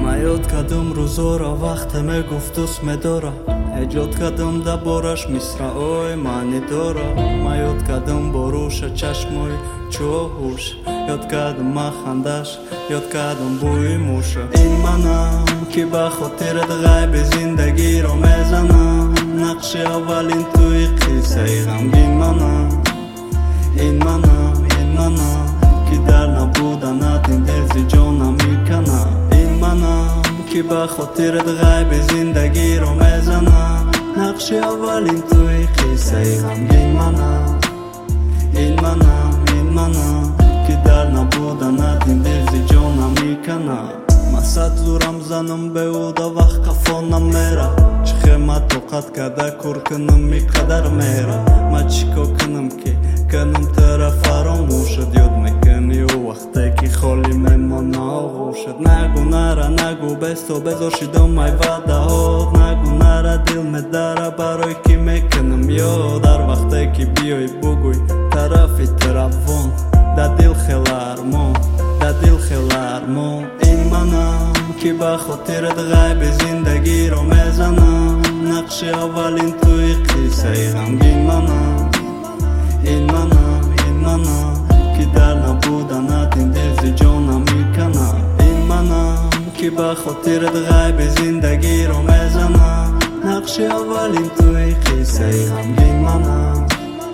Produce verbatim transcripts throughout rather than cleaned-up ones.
من یاد کردم روزا وقت میگفت دوست می‌داره ایجاد کردم دربارش مصرعای معنی داره من یاد کردم با روش چشمای چاهوش یاد کردم من خندش یاد کردم بوی موش این منم که به خاطرت غیب زندگی رو میزنم نقش اولین توی قصه غمگین منم این منم این منم که در نبودنت این دل زی جانم میکنم این منم که به خاطرت غیب زندگی رو میزنم نقش اولین توی قصه غمگین منم این منم این منم که در نبودنت این دل زی جانم میکنم من صد زورم زنم به او دا وقت قفانم میره چه خیمت طاقت کرده کور کنم میقدر میره من چیکار کنم که کنم طرف فراموشد یاد میکنی او وقتی که خالی میمانه آغوشد نگو نره نگو بستو بذار شیدم مای وعده ها نگو نره دل میداره برای که میکنم یاد در وقتی که بیای بگوی طرفی طرفون در دل خیلی ارمان در دل خیلی ارمان این منم که به خاطرت غیب زندگی رو میزنم نقش اولین توی قصه غمگین منم این منم این منم که در نبودنت این دل زی جانم میکنم این منم که به خاطرت غیب زندگی رو میزنم نقش اولین توی قصه غمگین منم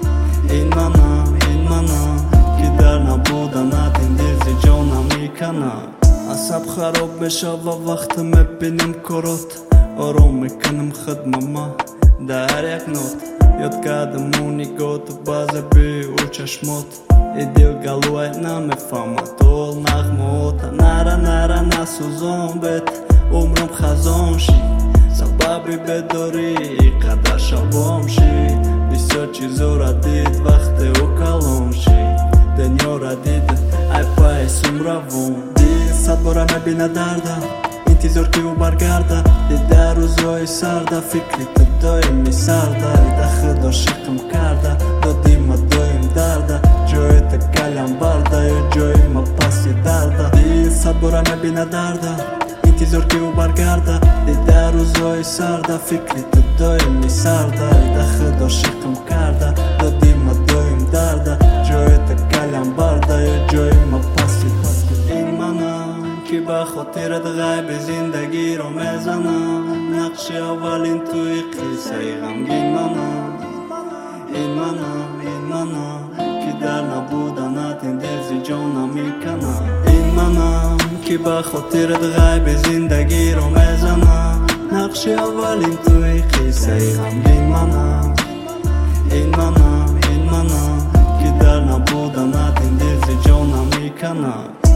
این منم این منم که در نبودنت این دل زی جانم میکنم عصب خراب بشه و وقت میبینیم کرات آرام میکنم خدمه در یک نوت یاد کردم اون نگات باز بی او چشمات ای دل گلوی نمیفهمه طول نغمات نره نره نسوزان بیت عمرم خزان شی سببی بداری قدر شبام شی بسیار چیزو را دید وقت او کلام شی دنیا را دید ای پایسوم روون دید صد باره میبینه دردم انتظار که او برگرده دیده روزای سرده فکری تو دایمی سرده ده خدا شکم کرده دادی ما دایم درده جای تا کلم برده یا جای ما پسی درده دید صد باره میبینه درده انتظار که او برگرده دیده روزای سرده فکری تو دایمی سرده ده خدا شکم کرده دادی ما دایم درده جای تا کلم برده یا جای ما پسی درده این منم که به خاطرت غیب زندگی رو میزنم نقش اولین توی قصه غمگین منم این منم این منم که در نبودنت این دل زی جانم میکنم این منم که به خاطرت غیب زندگی رو میزنم نقش اولین توی قصه غمگین منم این منم این منم که در نبودنت این دل زی جانم میکنم